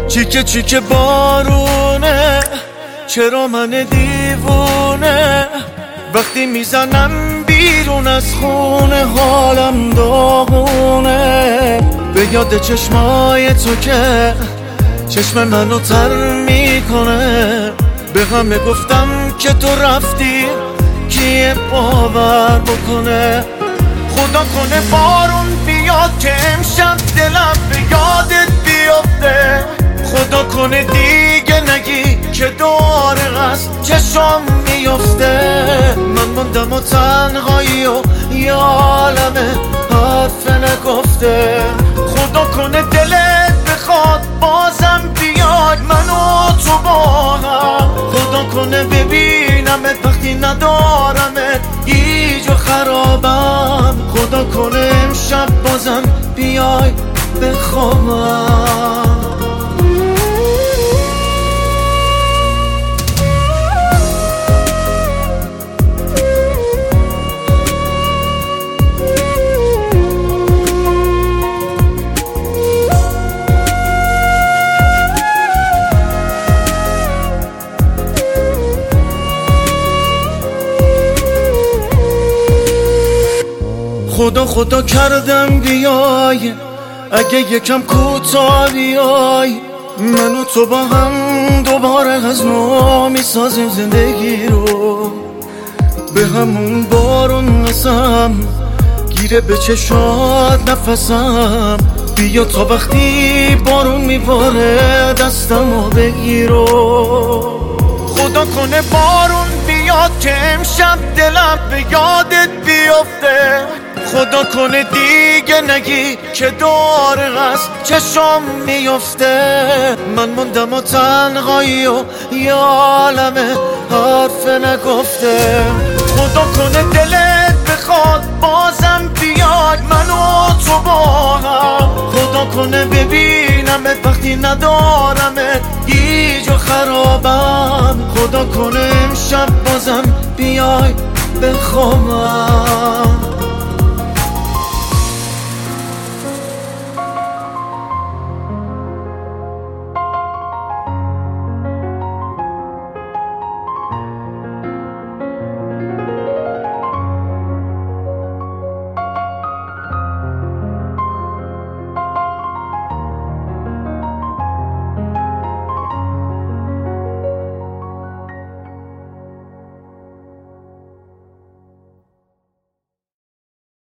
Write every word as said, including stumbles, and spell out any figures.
چیکه چیکه بارونه، چرا من دیوونه وقتی میزنم بیرون از خونه حالم داغونه. به یاد چشمای تو که چشم منو تر میکنه، به همه گفتم که تو رفتی کیه باور بکنه. خدا کنه بارون بیاد که امشب دلم به یادت بیفته، خدا کنه دیگه نگی که دوره از چشم میفته. من موندم و تنهایی و یه عالمه حرف نگفته، خدا کنه دلت بخواد بازم بیاد من و تو با هم، خدا کنه ببینمت وقتی ندارمت گیج و خرابم، خدا کنه امشب بازم بیای بخوابم. خدا خدا کردم بیای، اگه یکم کوتاه بیای، من و تو با هم دوباره از نو میسازیم زندگی رو. به همون بارون قسم گیره به چشات نفسم، بیا تا وقتی بارون میباره دستمو بگیرو. خدا کنه بارون بیاد که امشب دلم به یادت بیفته، خدا کنه دیگه نگی که دوره از چشم میفته. من موندم و تنهایی و یه عالمه حرف نگفته، خدا کنه دلت بخواد بازم بیاد من و تو با هم، خدا کنه ببینمت وقتی ندارمت گیج و خرابم، خدا کنه امشب بازم بیای بخوابم.